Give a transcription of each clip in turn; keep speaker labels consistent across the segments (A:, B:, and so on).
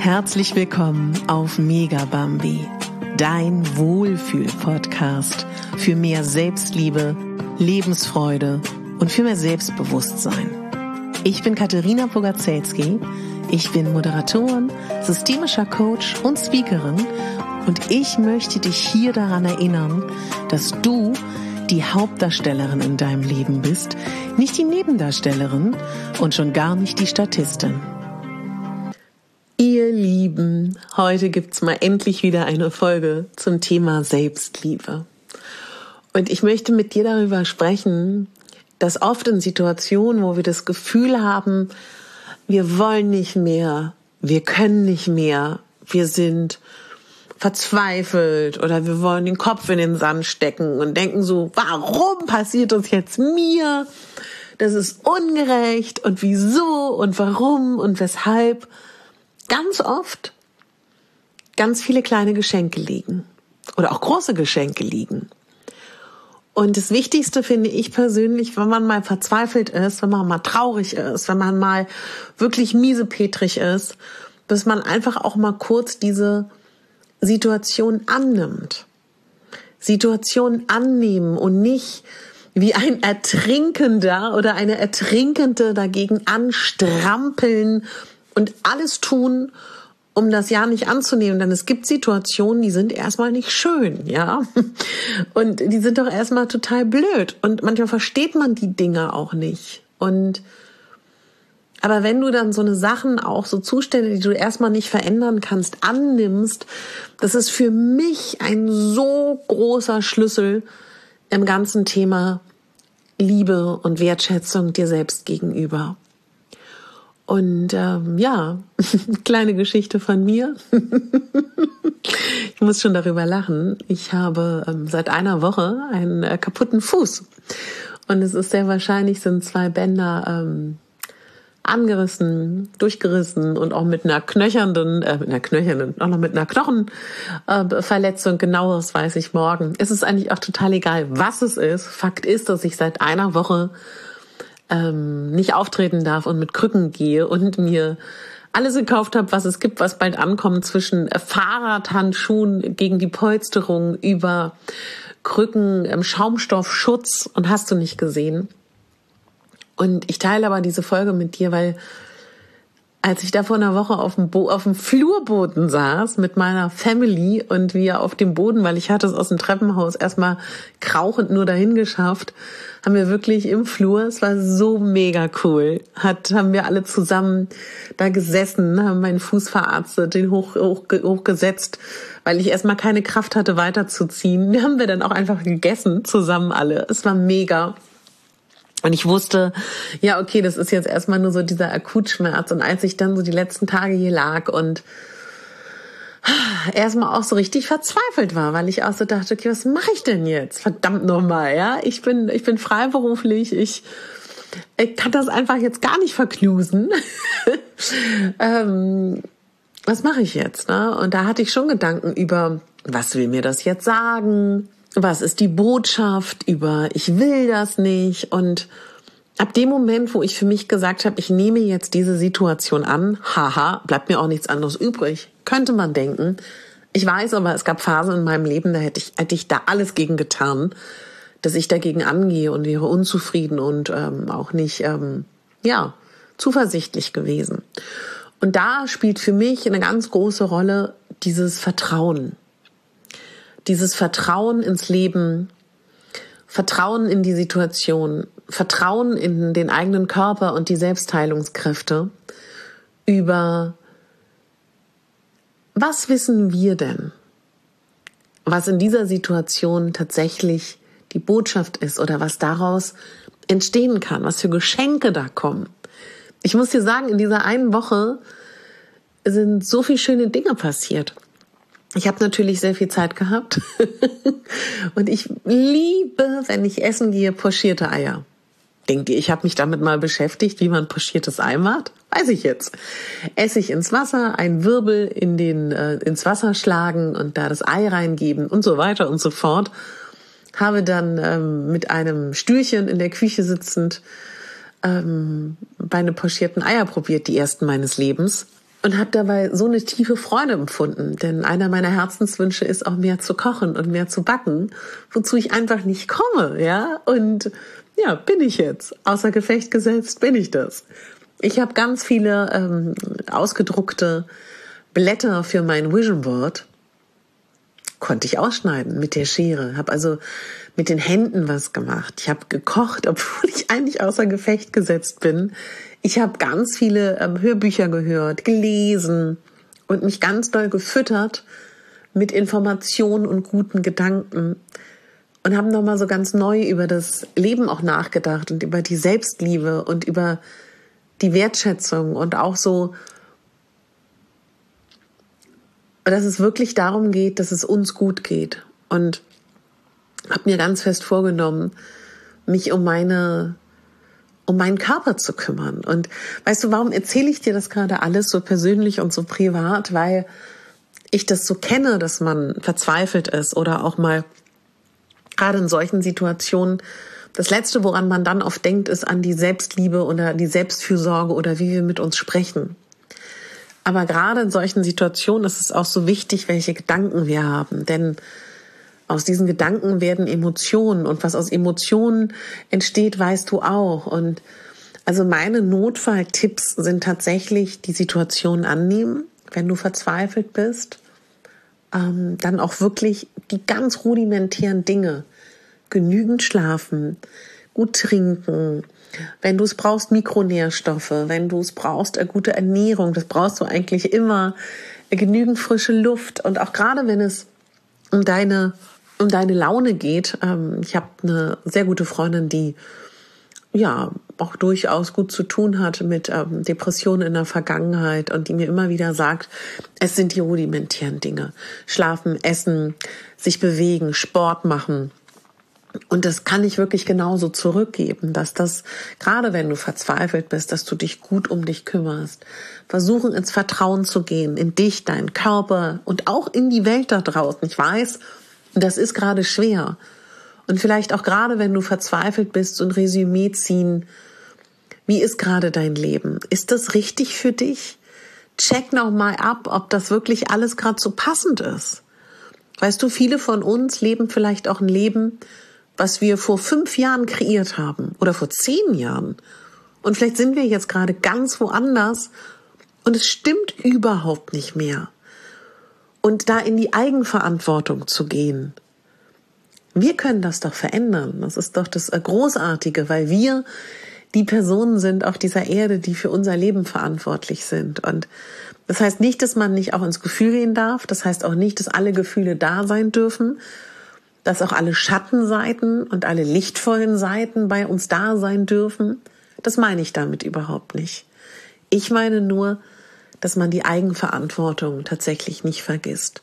A: Herzlich willkommen auf Mega Bambi, dein Wohlfühl-Podcast für mehr Selbstliebe, Lebensfreude und für mehr Selbstbewusstsein. Ich bin Katharina Pogacelski, ich bin Moderatorin, systemischer Coach und Speakerin und ich möchte dich hier daran erinnern, dass du die Hauptdarstellerin in deinem Leben bist, nicht die Nebendarstellerin und schon gar nicht die Statistin. Ihr Lieben, heute gibt's mal endlich wieder eine Folge zum Thema Selbstliebe. Und ich möchte mit dir darüber sprechen, dass oft in Situationen, wo wir das Gefühl haben, wir wollen nicht mehr, wir können nicht mehr, wir sind verzweifelt oder wir wollen den Kopf in den Sand stecken und denken so, warum passiert das jetzt mir? Das ist ungerecht und wieso und warum und weshalb? Ganz oft ganz viele kleine Geschenke liegen oder auch große Geschenke liegen. Und das Wichtigste finde ich persönlich, wenn man mal verzweifelt ist, wenn man mal traurig ist, wenn man mal wirklich miesepetrig ist, dass man einfach auch mal kurz diese Situation annimmt. Situation annehmen und nicht wie ein Ertrinkender oder eine Ertrinkende dagegen anstrampeln und alles tun, um das ja nicht anzunehmen. Denn es gibt Situationen, die sind erstmal nicht schön, ja. Und die sind doch erstmal total blöd. Und manchmal versteht man die Dinge auch nicht. Aber wenn du dann so eine Sachen, auch so Zustände, die du erstmal nicht verändern kannst, annimmst, das ist für mich ein so großer Schlüssel im ganzen Thema Liebe und Wertschätzung dir selbst gegenüber. Und kleine Geschichte von mir. Ich muss schon darüber lachen. Ich habe seit einer Woche einen kaputten Fuß. Und es ist sehr wahrscheinlich, sind 2 Bänder angerissen, durchgerissen und auch mit einer Knochenverletzung. Genaueres weiß ich morgen. Es ist eigentlich auch total egal, was es ist. Fakt ist, dass ich seit einer Woche nicht auftreten darf und mit Krücken gehe und mir alles gekauft habe, was es gibt, was bald ankommt, zwischen Fahrradhandschuhen gegen die Polsterung über Krücken, Schaumstoffschutz und hast du nicht gesehen. Und ich teile aber diese Folge mit dir, weil als ich da vor einer Woche auf dem Flurboden saß mit meiner Family und wir auf dem Boden, weil ich hatte es aus dem Treppenhaus erstmal krauchend nur dahin geschafft, haben wir wirklich im Flur, es war so mega cool, haben wir alle zusammen da gesessen, haben meinen Fuß verarztet, den hochgesetzt, weil ich erstmal keine Kraft hatte weiterzuziehen. Die haben wir dann auch einfach gegessen, zusammen alle. Es war mega. Und ich wusste, ja, okay, das ist jetzt erstmal nur so dieser Akutschmerz. Und als ich dann so die letzten Tage hier lag und erstmal auch so richtig verzweifelt war, weil ich auch so dachte, okay, was mache ich denn jetzt? Verdammt nochmal, ja. Ich bin freiberuflich, ich kann das einfach jetzt gar nicht verknusen. Was mache ich jetzt? Ne? Und da hatte ich schon Gedanken über, was will mir das jetzt sagen? Was ist die Botschaft über, ich will das nicht? Und ab dem Moment, wo ich für mich gesagt habe, ich nehme jetzt diese Situation an, bleibt mir auch nichts anderes übrig, könnte man denken. Ich weiß aber, es gab Phasen in meinem Leben, da hätte ich da alles gegen getan, dass ich dagegen angehe und wäre unzufrieden und auch nicht zuversichtlich gewesen. Und da spielt für mich eine ganz große Rolle dieses Vertrauen. Dieses Vertrauen ins Leben, Vertrauen in die Situation, Vertrauen in den eigenen Körper und die Selbstheilungskräfte über, was wissen wir denn, was in dieser Situation tatsächlich die Botschaft ist oder was daraus entstehen kann, was für Geschenke da kommen. Ich muss dir sagen, in dieser einen Woche sind so viele schöne Dinge passiert. Ich habe natürlich sehr viel Zeit gehabt und ich liebe, wenn ich essen gehe, pochierte Eier. Denkt ihr, ich habe mich damit mal beschäftigt, wie man pochiertes Ei macht? Weiß ich jetzt. Essig ins Wasser, einen Wirbel ins Wasser schlagen und da das Ei reingeben und so weiter und so fort. Habe dann mit einem Stühlchen in der Küche sitzend meine pochierten Eier probiert, die ersten meines Lebens. und habe dabei so eine tiefe Freude empfunden. Denn einer meiner Herzenswünsche ist auch mehr zu kochen und mehr zu backen, wozu ich einfach nicht komme, ja. Und ja, bin ich jetzt. Außer Gefecht gesetzt bin ich das. Ich habe ganz viele ausgedruckte Blätter für mein Vision Board. Konnte ich ausschneiden mit der Schere. Habe also mit den Händen was gemacht. Ich habe gekocht, obwohl ich eigentlich außer Gefecht gesetzt bin. Ich habe ganz viele Hörbücher gehört, gelesen und mich ganz doll gefüttert mit Informationen und guten Gedanken. Und habe nochmal so ganz neu über das Leben auch nachgedacht und über die Selbstliebe und über die Wertschätzung und auch so, dass es wirklich darum geht, dass es uns gut geht. Und habe mir ganz fest vorgenommen, mich um meinen Körper zu kümmern. Und weißt du, warum erzähle ich dir das gerade alles so persönlich und so privat? Weil ich das so kenne, dass man verzweifelt ist oder auch mal gerade in solchen Situationen. Das Letzte, woran man dann oft denkt, ist an die Selbstliebe oder die Selbstfürsorge oder wie wir mit uns sprechen. Aber gerade in solchen Situationen ist es auch so wichtig, welche Gedanken wir haben. Denn aus diesen Gedanken werden Emotionen. Und was aus Emotionen entsteht, weißt du auch. Und also meine Notfalltipps sind tatsächlich die Situation annehmen, wenn du verzweifelt bist. Dann auch wirklich die ganz rudimentären Dinge. Genügend schlafen, gut trinken. Wenn du es brauchst, Mikronährstoffe. Wenn du es brauchst, gute Ernährung. Das brauchst du eigentlich immer. Genügend frische Luft. Und auch gerade wenn es um deine Laune geht. Ich habe eine sehr gute Freundin, die ja auch durchaus gut zu tun hat mit Depressionen in der Vergangenheit und die mir immer wieder sagt, es sind die rudimentären Dinge. Schlafen, essen, sich bewegen, Sport machen. Und das kann ich wirklich genauso zurückgeben, dass das, gerade wenn du verzweifelt bist, dass du dich gut um dich kümmerst. Versuchen ins Vertrauen zu gehen, in dich, deinen Körper und auch in die Welt da draußen. Ich weiß, das ist gerade schwer. Und vielleicht auch gerade, wenn du verzweifelt bist, so ein Resümee ziehen. Wie ist gerade dein Leben? Ist das richtig für dich? Check noch mal ab, ob das wirklich alles gerade so passend ist. Weißt du, viele von uns leben vielleicht auch ein Leben, was wir vor 5 Jahren kreiert haben oder vor 10 Jahren. Und vielleicht sind wir jetzt gerade ganz woanders und es stimmt überhaupt nicht mehr. Und da in die Eigenverantwortung zu gehen. Wir können das doch verändern. Das ist doch das Großartige, weil wir die Personen sind auf dieser Erde, die für unser Leben verantwortlich sind. Und das heißt nicht, dass man nicht auch ins Gefühl gehen darf. Das heißt auch nicht, dass alle Gefühle da sein dürfen. Dass auch alle Schattenseiten und alle lichtvollen Seiten bei uns da sein dürfen. Das meine ich damit überhaupt nicht. Ich meine nur, dass man die Eigenverantwortung tatsächlich nicht vergisst.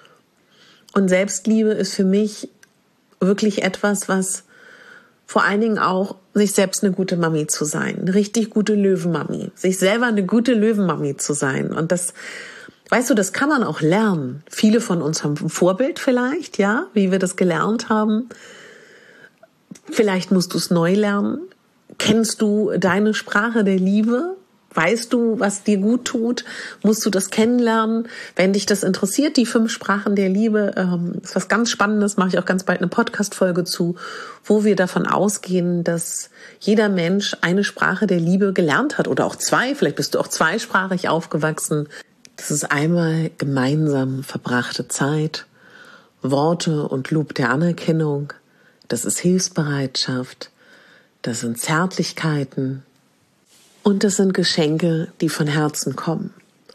A: Und Selbstliebe ist für mich wirklich etwas, was vor allen Dingen auch sich selbst eine gute Mami zu sein, eine richtig gute Löwenmami, sich selber eine gute Löwenmami zu sein. Und das, weißt du, das kann man auch lernen. Viele von uns haben ein Vorbild vielleicht, ja, wie wir das gelernt haben. Vielleicht musst du es neu lernen. Kennst du deine Sprache der Liebe? Weißt du, was dir gut tut? Musst du das kennenlernen? Wenn dich das interessiert, die 5 Sprachen der Liebe, ist was ganz Spannendes, mache ich auch ganz bald eine Podcast-Folge zu, wo wir davon ausgehen, dass jeder Mensch eine Sprache der Liebe gelernt hat oder auch 2, vielleicht bist du auch zweisprachig aufgewachsen. Das ist einmal gemeinsam verbrachte Zeit, Worte und Lob der Anerkennung, das ist Hilfsbereitschaft, das sind Zärtlichkeiten, und das sind Geschenke, die von Herzen kommen.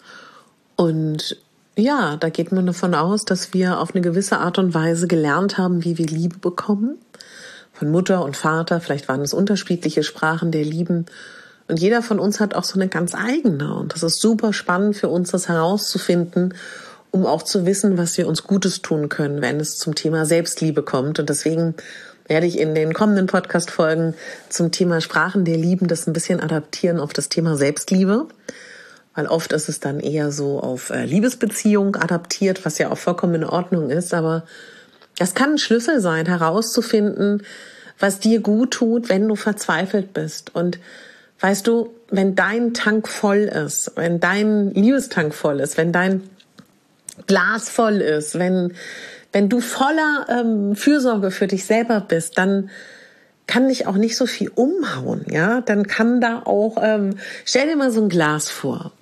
A: Und ja, da geht man davon aus, dass wir auf eine gewisse Art und Weise gelernt haben, wie wir Liebe bekommen. Von Mutter und Vater, vielleicht waren es unterschiedliche Sprachen der Lieben. Und jeder von uns hat auch so eine ganz eigene. Und das ist super spannend für uns, das herauszufinden, um auch zu wissen, was wir uns Gutes tun können, wenn es zum Thema Selbstliebe kommt. Und deswegen werde ich in den kommenden Podcast-Folgen zum Thema Sprachen der Lieben das ein bisschen adaptieren auf das Thema Selbstliebe. Weil oft ist es dann eher so auf Liebesbeziehung adaptiert, was ja auch vollkommen in Ordnung ist. Aber das kann ein Schlüssel sein, herauszufinden, was dir gut tut, wenn du verzweifelt bist. Und Weißt du, wenn dein Tank voll ist, wenn dein Liebestank voll ist, wenn dein Glas voll ist, wenn du voller Fürsorge für dich selber bist, dann kann dich auch nicht so viel umhauen, ja? Dann kann da auch, stell dir mal so ein Glas vor.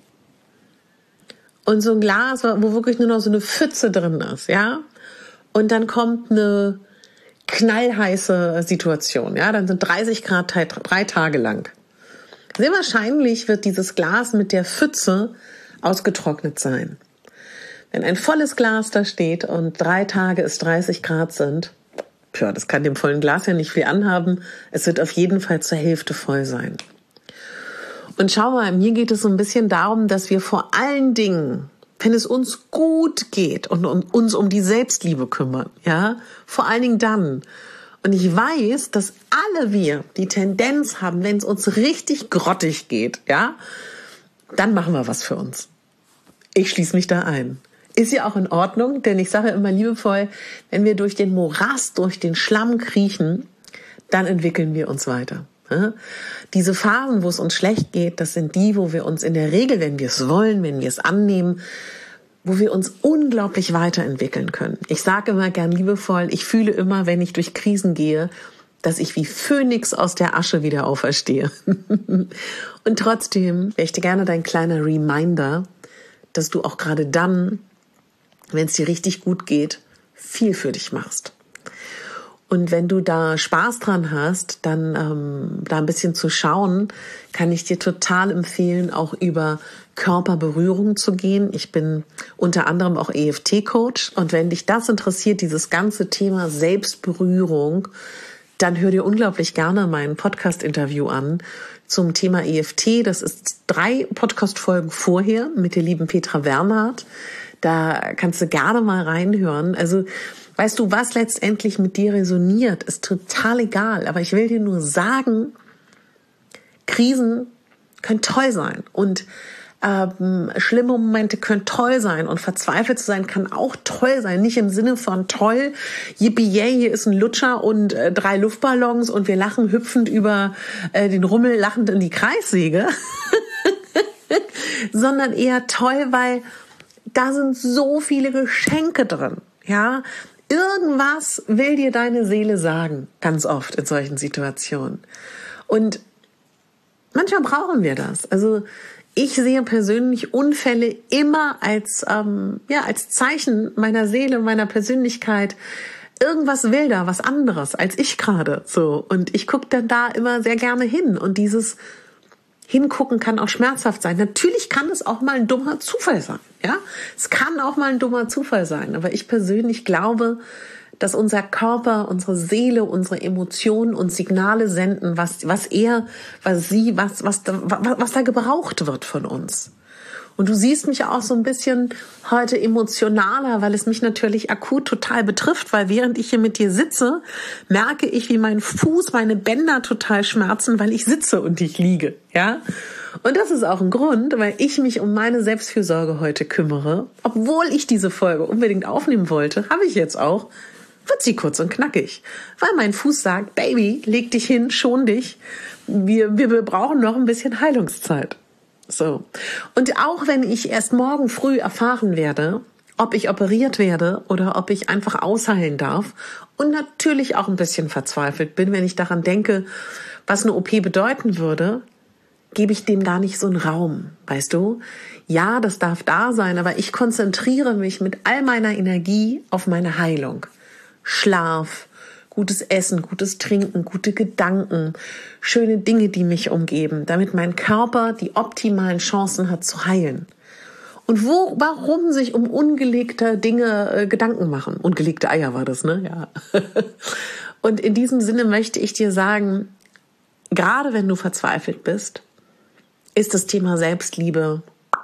A: Und so ein Glas, wo wirklich nur noch so eine Pfütze drin ist, ja? Und dann kommt eine knallheiße Situation, ja? Dann sind 30 Grad 3 Tage lang. Sehr wahrscheinlich wird dieses Glas mit der Pfütze ausgetrocknet sein. Wenn ein volles Glas da steht und 3 Tage es 30 Grad sind, tja, das kann dem vollen Glas ja nicht viel anhaben. Es wird auf jeden Fall zur Hälfte voll sein. Und schau mal, mir geht es so ein bisschen darum, dass wir vor allen Dingen, wenn es uns gut geht und uns um die Selbstliebe kümmern, ja, vor allen Dingen dann. Und ich weiß, dass alle wir die Tendenz haben, wenn es uns richtig grottig geht, ja, dann machen wir was für uns. Ich schließe mich da ein. Ist ja auch in Ordnung, denn ich sage immer liebevoll, wenn wir durch den Morast, durch den Schlamm kriechen, dann entwickeln wir uns weiter. Diese Phasen, wo es uns schlecht geht, das sind die, wo wir uns in der Regel, wenn wir es wollen, wenn wir es annehmen, wo wir uns unglaublich weiterentwickeln können. Ich sage immer gern liebevoll, ich fühle immer, wenn ich durch Krisen gehe, dass ich wie Phönix aus der Asche wieder auferstehe. Und trotzdem wäre ich dir gerne dein kleiner Reminder, dass du auch gerade dann, wenn es dir richtig gut geht, viel für dich machst. Und wenn du da Spaß dran hast, dann da ein bisschen zu schauen, kann ich dir total empfehlen, auch über Körperberührung zu gehen. Ich bin unter anderem auch EFT-Coach. Und wenn dich das interessiert, dieses ganze Thema Selbstberührung, dann hör dir unglaublich gerne mein Podcast-Interview an zum Thema EFT. Das ist 3 Podcast-Folgen vorher mit der lieben Petra Wernhardt. Da kannst du gerne mal reinhören. Also, weißt du, was letztendlich mit dir resoniert, ist total egal. Aber ich will dir nur sagen, Krisen können toll sein und schlimme Momente können toll sein und verzweifelt zu sein kann auch toll sein. Nicht im Sinne von toll, yippie yay, hier ist ein Lutscher und 3 Luftballons und wir lachen hüpfend über den Rummel, lachend in die Kreissäge, sondern eher toll, weil da sind so viele Geschenke drin, ja. Irgendwas will dir deine Seele sagen, ganz oft in solchen Situationen. Und manchmal brauchen wir das. Also ich sehe persönlich Unfälle immer als Zeichen meiner Seele, meiner Persönlichkeit. Irgendwas will da, was anderes als ich gerade. So. Und ich gucke dann da immer sehr gerne hin. Und dieses Hingucken kann auch schmerzhaft sein. Natürlich kann es auch mal ein dummer Zufall sein. Ja, es kann auch mal ein dummer Zufall sein. Aber ich persönlich glaube, dass unser Körper, unsere Seele, unsere Emotionen uns Signale senden, was da gebraucht wird von uns. Und du siehst mich auch so ein bisschen heute emotionaler, weil es mich natürlich akut total betrifft, weil während ich hier mit dir sitze, merke ich, wie mein Fuß, meine Bänder total schmerzen, weil ich sitze und nicht liege, ja? Und das ist auch ein Grund, weil ich mich um meine Selbstfürsorge heute kümmere. Obwohl ich diese Folge unbedingt aufnehmen wollte, habe ich jetzt auch, wird sie kurz und knackig. Weil mein Fuß sagt, Baby, leg dich hin, schon dich. Wir brauchen noch ein bisschen Heilungszeit. So. Und auch wenn ich erst morgen früh erfahren werde, ob ich operiert werde oder ob ich einfach ausheilen darf und natürlich auch ein bisschen verzweifelt bin, wenn ich daran denke, was eine OP bedeuten würde, gebe ich dem gar nicht so einen Raum, weißt du? Ja, das darf da sein, aber ich konzentriere mich mit all meiner Energie auf meine Heilung. Schlaf, gutes Essen, gutes Trinken, gute Gedanken, schöne Dinge, die mich umgeben, damit mein Körper die optimalen Chancen hat zu heilen. Und warum sich um ungelegte Dinge Gedanken machen? Ungelegte Eier war das, ne? Ja. Und in diesem Sinne möchte ich dir sagen, gerade wenn du verzweifelt bist, ist das Thema Selbstliebe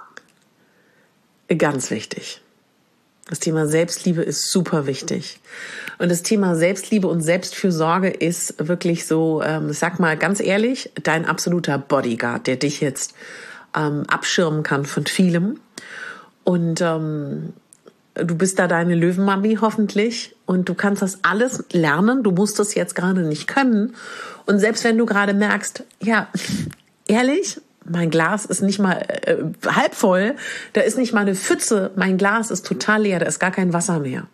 A: ganz wichtig. Das Thema Selbstliebe ist super wichtig. Und das Thema Selbstliebe und Selbstfürsorge ist wirklich so, ich sag mal ganz ehrlich, dein absoluter Bodyguard, der dich jetzt abschirmen kann von vielem. Und du bist da deine Löwenmami hoffentlich und du kannst das alles lernen. Du musst das jetzt gerade nicht können. Und selbst wenn du gerade merkst, ja, ehrlich, mein Glas ist nicht mal halb voll, da ist nicht mal eine Pfütze, mein Glas ist total leer, da ist gar kein Wasser mehr.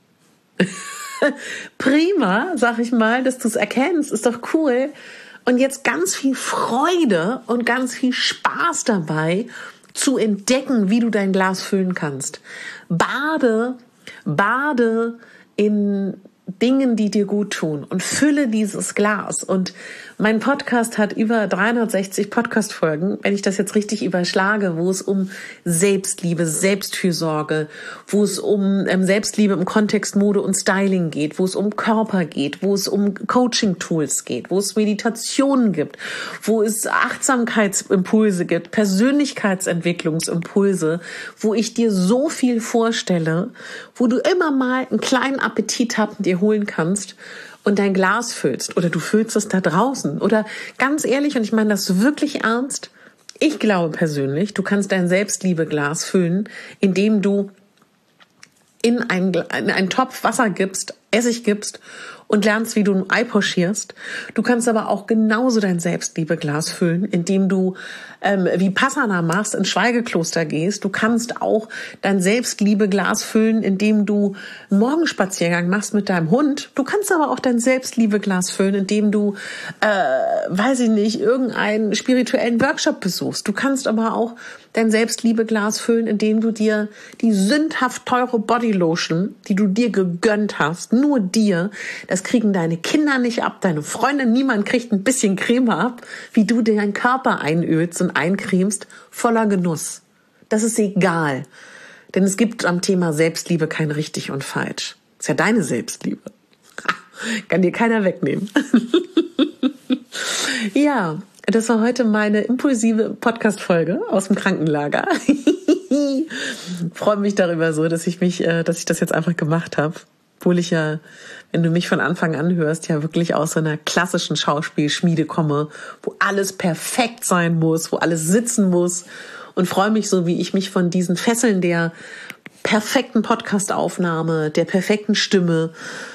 A: Prima, sag ich mal, dass du es erkennst, ist doch cool. Und jetzt ganz viel Freude und ganz viel Spaß dabei, zu entdecken, wie du dein Glas füllen kannst. Bade in Dingen, die dir gut tun und fülle dieses Glas. Und mein Podcast hat über 360 Podcast-Folgen, wenn ich das jetzt richtig überschlage, wo es um Selbstliebe, Selbstfürsorge, wo es um Selbstliebe im Kontext Mode und Styling geht, wo es um Körper geht, wo es um Coaching-Tools geht, wo es Meditationen gibt, wo es Achtsamkeitsimpulse gibt, Persönlichkeitsentwicklungsimpulse, wo ich dir so viel vorstelle, wo du immer mal einen kleinen Appetit hast und dir holen kannst und dein Glas füllst oder du füllst es da draußen oder ganz ehrlich, und ich meine das wirklich ernst, ich glaube persönlich, du kannst dein Selbstliebe-Glas füllen, indem du in einen Topf Wasser gibst, Essig gibst und lernst, wie du ein Ei pochierst. Du kannst aber auch genauso dein Selbstliebe-Glas füllen, indem du wie Passana machst, ins Schweigekloster gehst. Du kannst auch dein Selbstliebe-Glas füllen, indem du einen Morgenspaziergang machst mit deinem Hund. Du kannst aber auch dein Selbstliebe-Glas füllen, indem du, irgendeinen spirituellen Workshop besuchst. Du kannst aber auch dein Selbstliebe-Glas füllen, indem du dir die sündhaft teure Bodylotion, die du dir gegönnt hast, nur dir, das kriegen deine Kinder nicht ab, deine Freunde, niemand kriegt ein bisschen Creme ab, wie du dir deinen Körper einölst und eincremst, voller Genuss. Das ist egal, denn es gibt am Thema Selbstliebe kein richtig und falsch. Das ist ja deine Selbstliebe. Kann dir keiner wegnehmen. Ja, das war heute meine impulsive Podcast-Folge aus dem Krankenlager. Freue mich darüber so, dass ich das jetzt einfach gemacht habe. Obwohl ich ja, wenn du mich von Anfang an hörst, ja wirklich aus so einer klassischen Schauspielschmiede komme, wo alles perfekt sein muss, wo alles sitzen muss, und freue mich so, wie ich mich von diesen Fesseln der perfekten Podcast-Aufnahme, der perfekten Stimme,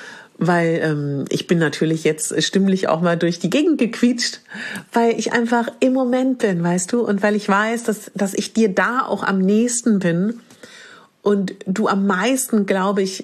A: weil ich bin natürlich jetzt stimmlich auch mal durch die Gegend gequietscht, weil ich einfach im Moment bin, weißt du, und weil ich weiß, dass ich dir da auch am nächsten bin und du am meisten, glaube ich,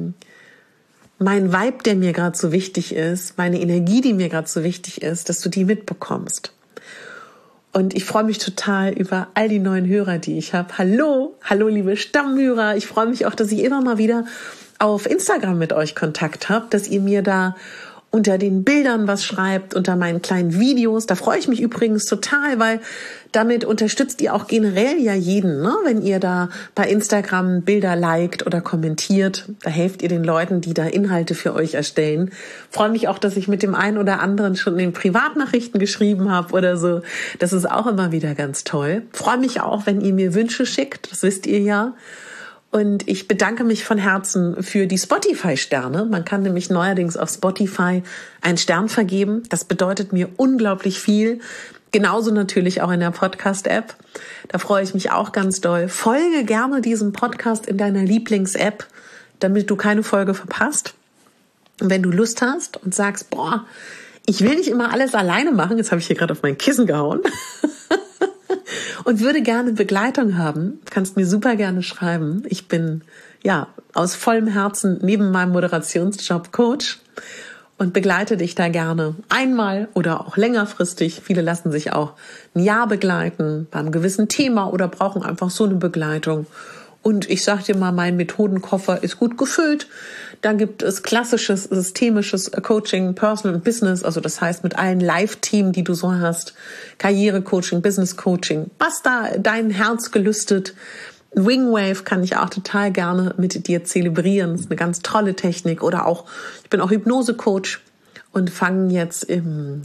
A: mein Vibe, der mir gerade so wichtig ist, meine Energie, die mir gerade so wichtig ist, dass du die mitbekommst. Und ich freue mich total über all die neuen Hörer, die ich habe. Hallo liebe Stammhörer. Ich freue mich auch, dass ich immer mal wieder auf Instagram mit euch Kontakt habe, dass ihr mir da unter den Bildern was schreibt, unter meinen kleinen Videos. Da freue ich mich übrigens total, weil damit unterstützt ihr auch generell ja jeden, ne? Wenn ihr da bei Instagram Bilder liked oder kommentiert. Da helft ihr den Leuten, die da Inhalte für euch erstellen. Freue mich auch, dass ich mit dem einen oder anderen schon in Privatnachrichten geschrieben habe oder so. Das ist auch immer wieder ganz toll. Freue mich auch, wenn ihr mir Wünsche schickt. Das wisst ihr ja. Und ich bedanke mich von Herzen für die Spotify-Sterne. Man kann nämlich neuerdings auf Spotify einen Stern vergeben. Das bedeutet mir unglaublich viel. Genauso natürlich auch in der Podcast-App. Da freue ich mich auch ganz doll. Folge gerne diesem Podcast in deiner Lieblings-App, damit du keine Folge verpasst. Und wenn du Lust hast und sagst, boah, ich will nicht immer alles alleine machen, jetzt habe ich hier gerade auf mein Kissen gehauen, und würde gerne Begleitung haben, kannst mir super gerne schreiben. Ich bin ja aus vollem Herzen neben meinem Moderationsjob Coach und begleite dich da gerne einmal oder auch längerfristig. Viele lassen sich auch ein Jahr begleiten beim gewissen Thema oder brauchen einfach so eine Begleitung. Und ich sag dir mal, mein Methodenkoffer ist gut gefüllt. Da gibt es klassisches, systemisches Coaching, Personal und Business, also das heißt mit allen Live-Themen, die du so hast, Karriere-Coaching, Business-Coaching, was da dein Herz gelüstet. Wingwave kann ich auch total gerne mit dir zelebrieren, das ist eine ganz tolle Technik. Oder auch, ich bin auch Hypnose-Coach und fange jetzt in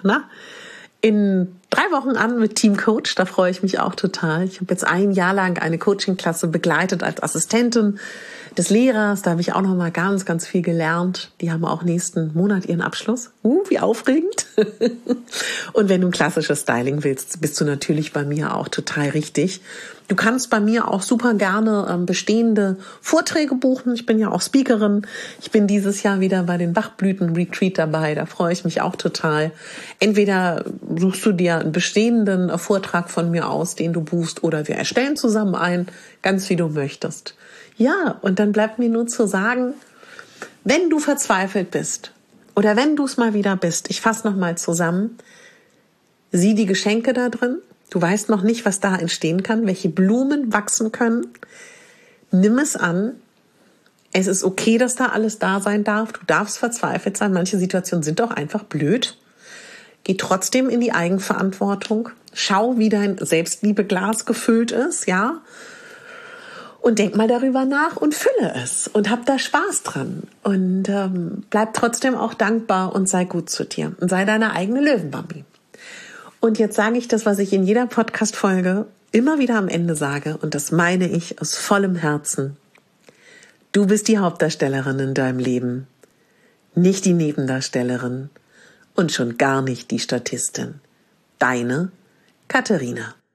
A: 3 Wochen an mit Teamcoach, da freue ich mich auch total. Ich habe jetzt 1 Jahr lang eine Coaching-Klasse begleitet als Assistentin des Lehrers. Da habe ich auch noch mal ganz, ganz viel gelernt. Die haben auch nächsten Monat ihren Abschluss. Wie aufregend. Und wenn du ein klassisches Styling willst, bist du natürlich bei mir auch total richtig. Du kannst bei mir auch super gerne bestehende Vorträge buchen. Ich bin ja auch Speakerin. Ich bin dieses Jahr wieder bei den Bachblüten-Retreat dabei. Da freue ich mich auch total. Entweder suchst du dir einen bestehenden Vortrag von mir aus, den du buchst, oder wir erstellen zusammen einen, ganz wie du möchtest. Ja, und dann bleibt mir nur zu sagen, wenn du verzweifelt bist oder wenn du es mal wieder bist, ich fasse nochmal zusammen, sieh die Geschenke da drin. Du weißt noch nicht, was da entstehen kann, welche Blumen wachsen können. Nimm es an. Es ist okay, dass da alles da sein darf. Du darfst verzweifelt sein. Manche Situationen sind auch einfach blöd. Geh trotzdem in die Eigenverantwortung. Schau, wie dein Selbstliebeglas gefüllt ist, ja. Und denk mal darüber nach und fülle es und hab da Spaß dran. Und bleib trotzdem auch dankbar und sei gut zu dir. Und sei deine eigene Löwenmami. Und jetzt sage ich das, was ich in jeder Podcast-Folge immer wieder am Ende sage. Und das meine ich aus vollem Herzen. Du bist die Hauptdarstellerin in deinem Leben. Nicht die Nebendarstellerin. Und schon gar nicht die Statistin. Deine Katharina.